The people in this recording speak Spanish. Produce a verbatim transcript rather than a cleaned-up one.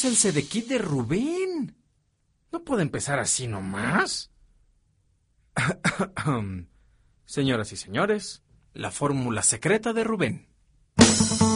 es el Sedekit de Rubén. No puede empezar así nomás. Señoras y señores, la fórmula secreta de Rubén.